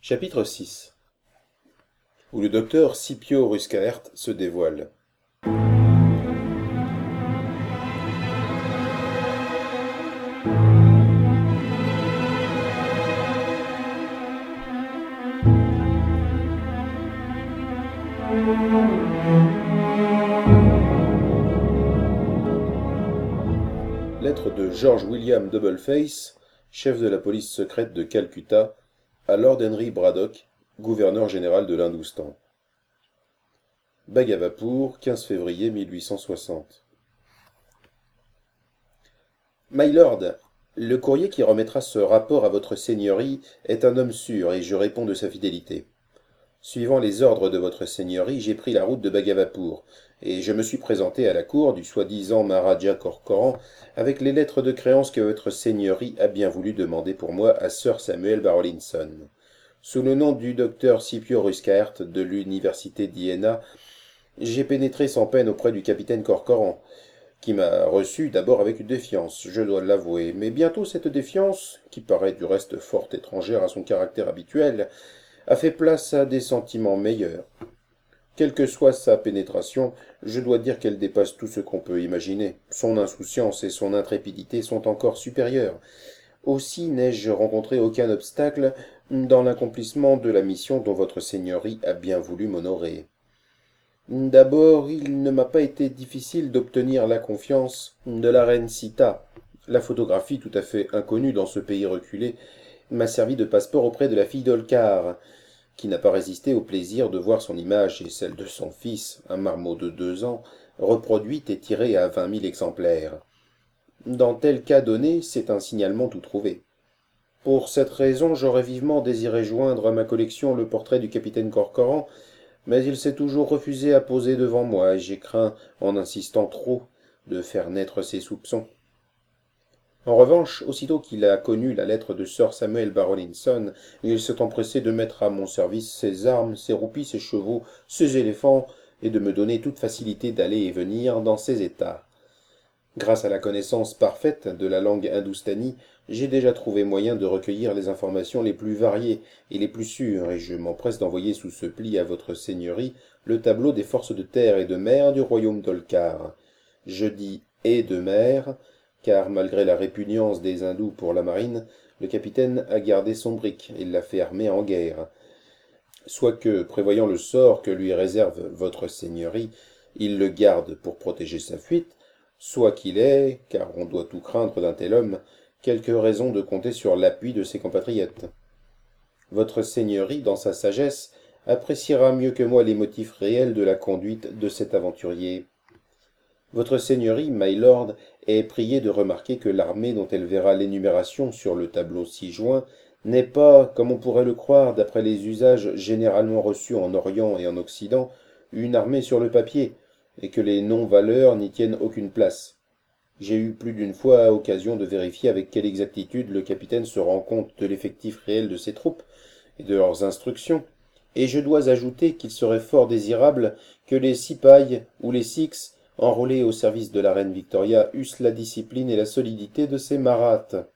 Chapitre 6 où le docteur Scipio Ruscaert se dévoile. Lettre de George William Doubleface, chef de la police secrète de Calcutta, à Lord Henry Braddock, gouverneur général de l'Hindoustan. Bhagavapur, 15 février 1860. My Lord, le courrier qui remettra ce rapport à votre seigneurie est un homme sûr et je réponds de sa fidélité. Suivant les ordres de votre seigneurie, j'ai pris la route de Bhagavapur, et je me suis présenté à la cour du soi-disant Maharaja Corcoran avec les lettres de créance que votre seigneurie a bien voulu demander pour moi à Sir Samuel Barrowlinson. Sous le nom du docteur Scipio Ruscaert de l'université d'Iéna, j'ai pénétré sans peine auprès du capitaine Corcoran, qui m'a reçu d'abord avec défiance, je dois l'avouer, mais bientôt cette défiance, qui paraît du reste fort étrangère à son caractère habituel, a fait place à des sentiments meilleurs. Quelle que soit sa pénétration, je dois dire qu'elle dépasse tout ce qu'on peut imaginer. Son insouciance et son intrépidité sont encore supérieures. Aussi n'ai-je rencontré aucun obstacle dans l'accomplissement de la mission dont votre seigneurie a bien voulu m'honorer. D'abord, il ne m'a pas été difficile d'obtenir la confiance de la reine Sita. La photographie, tout à fait inconnue dans ce pays reculé, m'a servi de passeport auprès de la fille d'Holkar, qui n'a pas résisté au plaisir de voir son image et celle de son fils, un marmot de 2 ans, reproduite et tirée à 20 000 exemplaires. Dans tel cas donné, c'est un signalement tout trouvé. Pour cette raison, j'aurais vivement désiré joindre à ma collection le portrait du capitaine Corcoran, mais il s'est toujours refusé à poser devant moi, et j'ai craint, en insistant trop, de faire naître ses soupçons. En revanche, aussitôt qu'il a connu la lettre de Sir Samuel Barrowlinson, il s'est empressé de mettre à mon service ses armes, ses roupies, ses chevaux, ses éléphants, et de me donner toute facilité d'aller et venir dans ces états. Grâce à la connaissance parfaite de la langue hindoustanie, j'ai déjà trouvé moyen de recueillir les informations les plus variées et les plus sûres, et je m'empresse d'envoyer sous ce pli à votre seigneurie le tableau des forces de terre et de mer du royaume d'Holkar. Je dis « et de mer », car malgré la répugnance des hindous pour la marine, le capitaine a gardé son brick et l'a fait armer en guerre. Soit que, prévoyant le sort que lui réserve votre seigneurie, il le garde pour protéger sa fuite, soit qu'il ait, car on doit tout craindre d'un tel homme, quelque raison de compter sur l'appui de ses compatriotes. Votre seigneurie, dans sa sagesse, appréciera mieux que moi les motifs réels de la conduite de cet aventurier. Votre seigneurie, my lord, est priée de remarquer que l'armée dont elle verra l'énumération sur le tableau ci-joint n'est pas, comme on pourrait le croire d'après les usages généralement reçus en Orient et en Occident, une armée sur le papier, et que les non-valeurs n'y tiennent aucune place. J'ai eu plus d'une fois occasion de vérifier avec quelle exactitude le capitaine se rend compte de l'effectif réel de ses troupes et de leurs instructions, et je dois ajouter qu'il serait fort désirable que les Sipahs ou les Sikhs, enrôlés au service de la reine Victoria, eussent la discipline et la solidité de ces Maraths.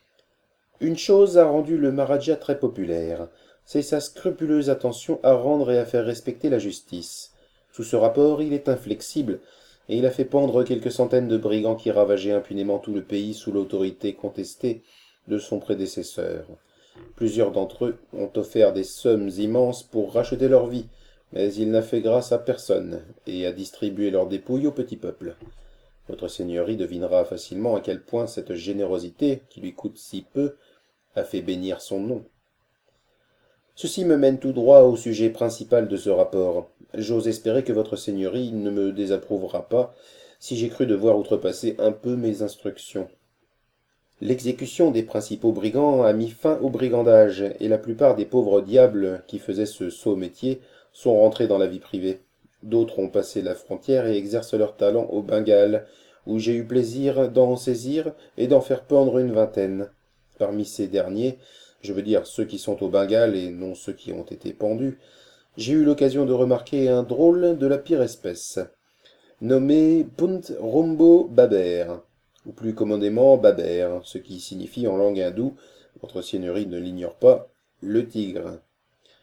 Une chose a rendu le Maharaja très populaire, c'est sa scrupuleuse attention à rendre et à faire respecter la justice. Sous ce rapport, il est inflexible, et il a fait pendre quelques centaines de brigands qui ravageaient impunément tout le pays sous l'autorité contestée de son prédécesseur. Plusieurs d'entre eux ont offert des sommes immenses pour racheter leur vie, mais il n'a fait grâce à personne, et a distribué leurs dépouilles au petit peuple. Votre seigneurie devinera facilement à quel point cette générosité, qui lui coûte si peu, a fait bénir son nom. Ceci me mène tout droit au sujet principal de ce rapport. J'ose espérer que votre seigneurie ne me désapprouvera pas si j'ai cru devoir outrepasser un peu mes instructions. L'exécution des principaux brigands a mis fin au brigandage, et la plupart des pauvres diables qui faisaient ce sot métier sont rentrés dans la vie privée. D'autres ont passé la frontière et exercent leur talent au Bengale, où j'ai eu plaisir d'en saisir et d'en faire pendre une vingtaine. Parmi ces derniers, je veux dire ceux qui sont au Bengale et non ceux qui ont été pendus, j'ai eu l'occasion de remarquer un drôle de la pire espèce, nommé Punt Rombo Baber, ou plus commodément Baber, ce qui signifie en langue hindoue, votre seigneurie ne l'ignore pas, le tigre.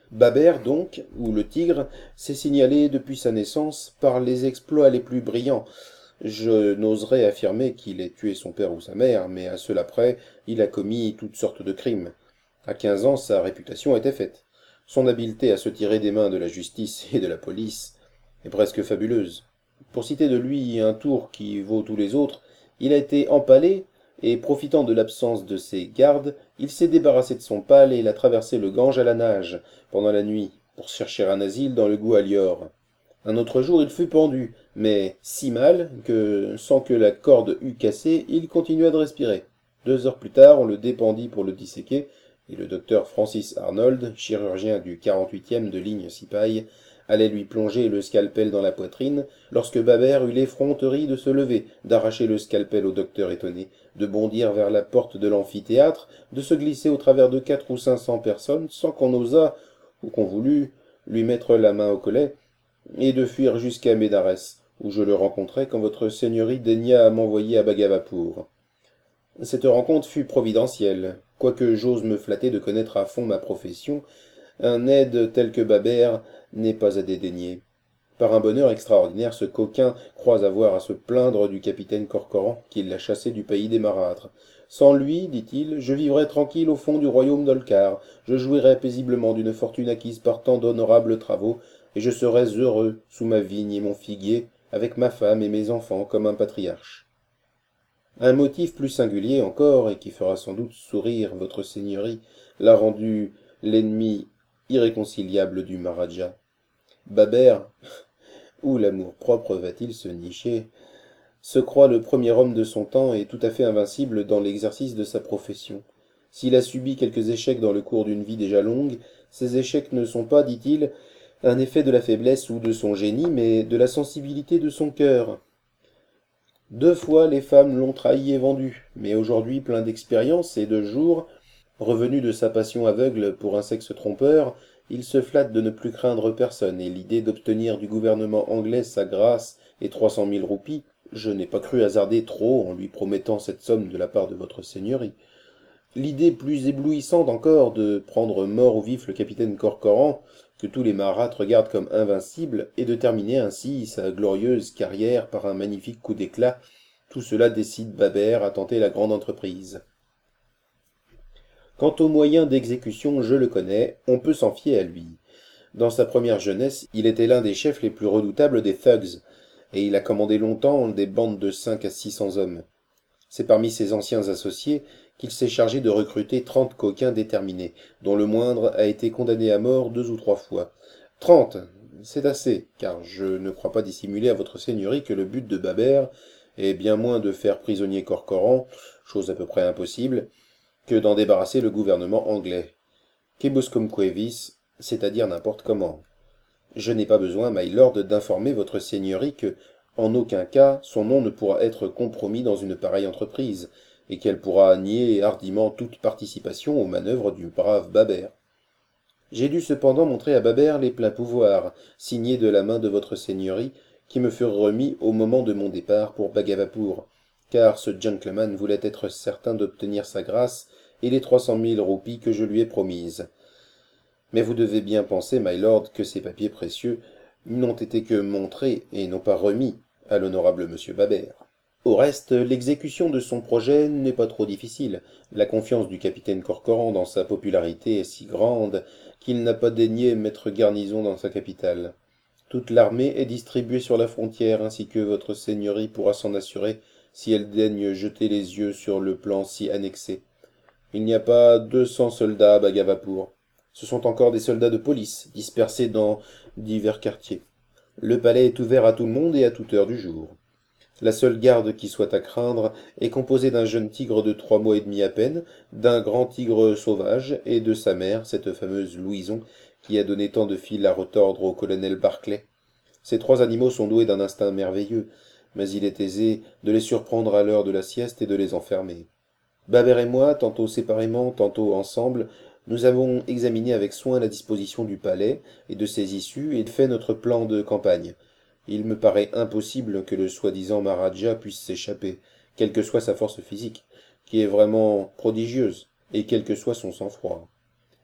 Babert, donc, ou le tigre, s'est signalé depuis sa naissance par les exploits les plus brillants. Je n'oserais affirmer qu'il ait tué son père ou sa mère, mais à cela près, il a commis toutes sortes de crimes. À 15 ans, sa réputation était faite. Son habileté à se tirer des mains de la justice et de la police est presque fabuleuse. Pour citer de lui un tour qui vaut tous les autres, il a été empalé, et profitant de l'absence de ses gardes, il s'est débarrassé de son pal et il a traversé le Gange à la nage, pendant la nuit, pour chercher un asile dans le Goualior. Un autre jour, il fut pendu, mais si mal que, sans que la corde eût cassé, il continua de respirer. 2 heures plus tard, on le dépendit pour le disséquer, et le docteur Francis Arnold, chirurgien du 48e de ligne Sipaille, allait lui plonger le scalpel dans la poitrine, lorsque Babert eut l'effronterie de se lever, d'arracher le scalpel au docteur étonné, de bondir vers la porte de l'amphithéâtre, de se glisser au travers de 400 ou 500 personnes, sans qu'on osât, ou qu'on voulût, lui mettre la main au collet, et de fuir jusqu'à Médarès, où je le rencontrai quand votre seigneurie daigna m'envoyer à Bhagavapur. Cette rencontre fut providentielle, quoique j'ose me flatter de connaître à fond ma profession, un aide tel que Babert n'est pas à dédaigner. Par un bonheur extraordinaire, ce coquin croit avoir à se plaindre du capitaine Corcoran, qui l'a chassé du pays des marâtres. Sans lui, dit-il, je vivrais tranquille au fond du royaume d'Olcar, je jouirais paisiblement d'une fortune acquise par tant d'honorables travaux, et je serais heureux, sous ma vigne et mon figuier, avec ma femme et mes enfants, comme un patriarche. Un motif plus singulier encore, et qui fera sans doute sourire votre seigneurie, l'a rendu l'ennemi irréconciliable du Maharaja. Babert, où l'amour-propre va-t-il se nicher, se croit le premier homme de son temps et tout à fait invincible dans l'exercice de sa profession. S'il a subi quelques échecs dans le cours d'une vie déjà longue, ces échecs ne sont pas, dit-il, un effet de la faiblesse ou de son génie, mais de la sensibilité de son cœur. 2 fois les femmes l'ont trahi et vendu, mais aujourd'hui plein d'expérience et de jours, revenu de sa passion aveugle pour un sexe trompeur, il se flatte de ne plus craindre personne, et l'idée d'obtenir du gouvernement anglais sa grâce et 300 000 roupies, je n'ai pas cru hasarder trop en lui promettant cette somme de la part de votre seigneurie. L'idée plus éblouissante encore de prendre mort au vif le capitaine Corcoran, que tous les marâtres regardent comme invincible, et de terminer ainsi sa glorieuse carrière par un magnifique coup d'éclat, tout cela décide Babert à tenter la grande entreprise. Quant aux moyens d'exécution, je le connais, on peut s'en fier à lui. Dans sa première jeunesse, il était l'un des chefs les plus redoutables des thugs, et il a commandé longtemps des bandes de 5 à 600 hommes. C'est parmi ses anciens associés qu'il s'est chargé de recruter 30 coquins déterminés, dont le moindre a été condamné à mort 2 ou 3 fois. 30, c'est assez, car je ne crois pas dissimuler à votre seigneurie que le but de Babert est bien moins de faire prisonnier Corcoran, chose à peu près impossible, que d'en débarrasser le gouvernement anglais. Quibuscumque vis, c'est-à-dire n'importe comment. Je n'ai pas besoin, my lord, d'informer votre seigneurie que, en aucun cas, son nom ne pourra être compromis dans une pareille entreprise, et qu'elle pourra nier hardiment toute participation aux manœuvres du brave Babert. J'ai dû cependant montrer à Babert les pleins pouvoirs, signés de la main de votre seigneurie, qui me furent remis au moment de mon départ pour Bhagavapur, car ce gentleman voulait être certain d'obtenir sa grâce et les 300 000 roupies que je lui ai promises. Mais vous devez bien penser, my lord, que ces papiers précieux n'ont été que montrés et non pas remis à l'honorable monsieur Babert. Au reste, l'exécution de son projet n'est pas trop difficile. La confiance du capitaine Corcoran dans sa popularité est si grande qu'il n'a pas daigné mettre garnison dans sa capitale. Toute l'armée est distribuée sur la frontière, ainsi que votre seigneurie pourra s'en assurer si elle daigne jeter les yeux sur le plan si annexé. Il n'y a pas 200 soldats à Bhagavapur. Ce sont encore des soldats de police, dispersés dans divers quartiers. Le palais est ouvert à tout le monde et à toute heure du jour. La seule garde qui soit à craindre est composée d'un jeune tigre de 3 mois et demi à peine, d'un grand tigre sauvage et de sa mère, cette fameuse Louison, qui a donné tant de fil à retordre au colonel Barclay. Ces 3 animaux sont doués d'un instinct merveilleux, mais il est aisé de les surprendre à l'heure de la sieste et de les enfermer. Babert et moi, tantôt séparément, tantôt ensemble, nous avons examiné avec soin la disposition du palais et de ses issues et fait notre plan de campagne. Il me paraît impossible que le soi-disant Maharaja puisse s'échapper, quelle que soit sa force physique, qui est vraiment prodigieuse, et quel que soit son sang-froid.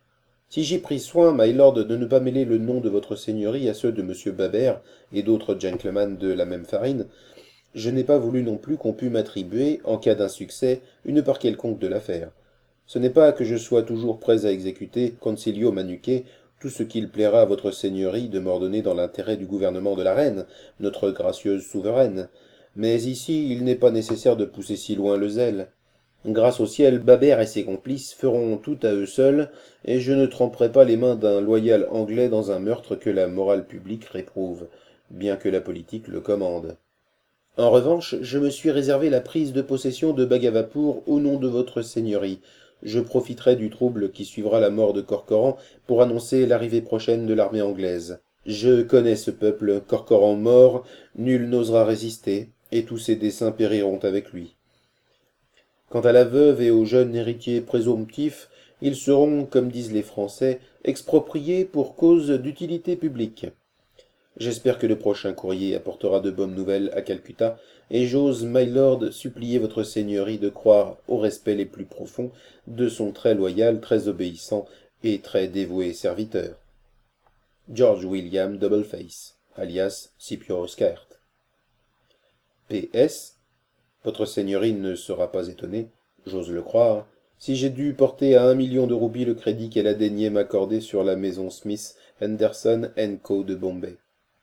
Si j'ai pris soin, my lord, de ne pas mêler le nom de votre seigneurie à ceux de monsieur Babert et d'autres gentlemen de la même farine, je n'ai pas voulu non plus qu'on pût m'attribuer, en cas d'insuccès, une part quelconque de l'affaire. Ce n'est pas que je sois toujours prêt à exécuter, consilio manuque, tout ce qu'il plaira à votre seigneurie de m'ordonner dans l'intérêt du gouvernement de la reine, notre gracieuse souveraine. Mais ici, il n'est pas nécessaire de pousser si loin le zèle. Grâce au ciel, Babert et ses complices feront tout à eux seuls, et je ne tremperai pas les mains d'un loyal anglais dans un meurtre que la morale publique réprouve, bien que la politique le commande. En revanche, je me suis réservé la prise de possession de Bhagavapur au nom de votre seigneurie. Je profiterai du trouble qui suivra la mort de Corcoran pour annoncer l'arrivée prochaine de l'armée anglaise. Je connais ce peuple, Corcoran mort, nul n'osera résister, et tous ses desseins périront avec lui. Quant à la veuve et au jeune héritier présomptif, ils seront, comme disent les Français, expropriés pour cause d'utilité publique. J'espère que le prochain courrier apportera de bonnes nouvelles à Calcutta, et j'ose, my lord, supplier votre seigneurie de croire au respect les plus profonds de son très loyal, très obéissant et très dévoué serviteur. George William Doubleface, alias Scipio Oscart. P.S. Votre seigneurie ne sera pas étonnée, j'ose le croire, si j'ai dû porter à 1 million de roupies le crédit qu'elle a daigné m'accorder sur la maison Smith, Henderson & Co. de Bombay.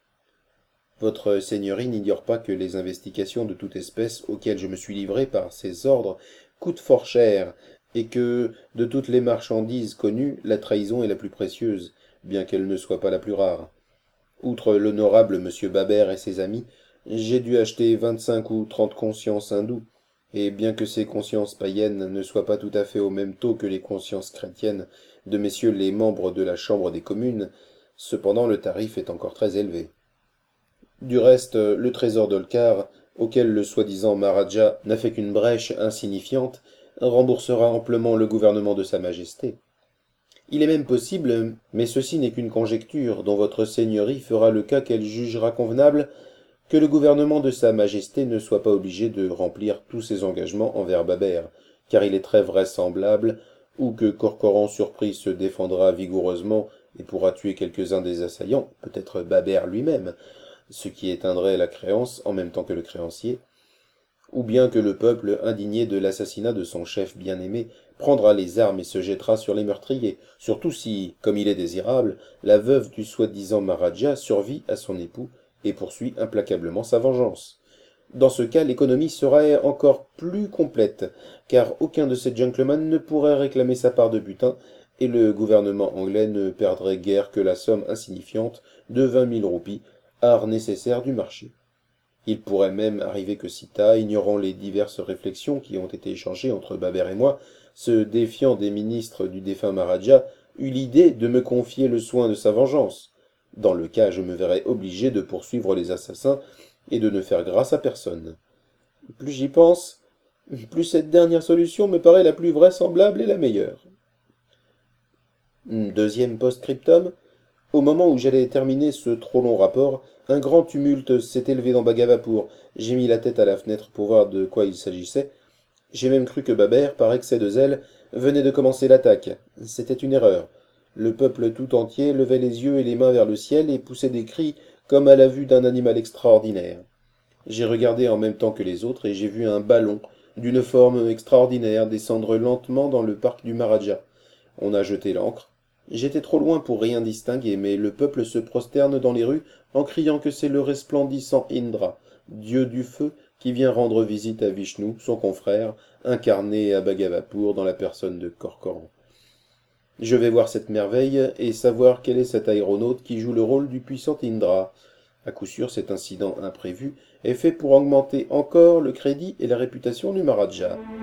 Votre seigneurie n'ignore pas que les investigations de toute espèce auxquelles je me suis livré par ses ordres coûtent fort cher, et que, de toutes les marchandises connues, la trahison est la plus précieuse, bien qu'elle ne soit pas la plus rare. Outre l'honorable M. Babert et ses amis, j'ai dû acheter 25 ou 30 consciences hindoues, et bien que ces consciences païennes ne soient pas tout à fait au même taux que les consciences chrétiennes de messieurs les membres de la Chambre des communes, cependant le tarif est encore très élevé. Du reste, le trésor d'Olcar, auquel le soi-disant Maharaja n'a fait qu'une brèche insignifiante, remboursera amplement le gouvernement de Sa Majesté. Il est même possible, mais ceci n'est qu'une conjecture dont votre seigneurie fera le cas qu'elle jugera convenable, que le gouvernement de Sa Majesté ne soit pas obligé de remplir tous ses engagements envers Babert, car il est très vraisemblable, ou que Corcoran surpris se défendra vigoureusement et pourra tuer quelques-uns des assaillants, peut-être Babert lui-même, ce qui éteindrait la créance en même temps que le créancier, ou bien que le peuple, indigné de l'assassinat de son chef bien-aimé, prendra les armes et se jettera sur les meurtriers, surtout si, comme il est désirable, la veuve du soi-disant Maharaja survit à son époux et poursuit implacablement sa vengeance. Dans ce cas, l'économie serait encore plus complète, car aucun de ces gentlemen ne pourrait réclamer sa part de butin, et le gouvernement anglais ne perdrait guère que la somme insignifiante de 20 000 roupies, art nécessaire du marché. Il pourrait même arriver que Sita, ignorant les diverses réflexions qui ont été échangées entre Babert et moi, se défiant des ministres du défunt Maharaja, eut l'idée de me confier le soin de sa vengeance. Dans le cas, je me verrais obligé de poursuivre les assassins et de ne faire grâce à personne. Plus j'y pense, plus cette dernière solution me paraît la plus vraisemblable et la meilleure. Deuxième post-scriptum. Au moment où j'allais terminer ce trop long rapport, un grand tumulte s'est élevé dans Bhagavapur. J'ai mis la tête à la fenêtre pour voir de quoi il s'agissait. J'ai même cru que Babert, par excès de zèle, venait de commencer l'attaque. C'était une erreur. Le peuple tout entier levait les yeux et les mains vers le ciel et poussait des cris comme à la vue d'un animal extraordinaire. J'ai regardé en même temps que les autres et j'ai vu un ballon d'une forme extraordinaire descendre lentement dans le parc du Maharaja. On a jeté l'ancre. J'étais trop loin pour rien distinguer, mais le peuple se prosterne dans les rues en criant que c'est le resplendissant Indra, dieu du feu, qui vient rendre visite à Vishnu, son confrère, incarné à Bhagavapur dans la personne de Corcoran. Je vais voir cette merveille et savoir quel est cet aéronaute qui joue le rôle du puissant Indra. À coup sûr, cet incident imprévu est fait pour augmenter encore le crédit et la réputation du Maharaja.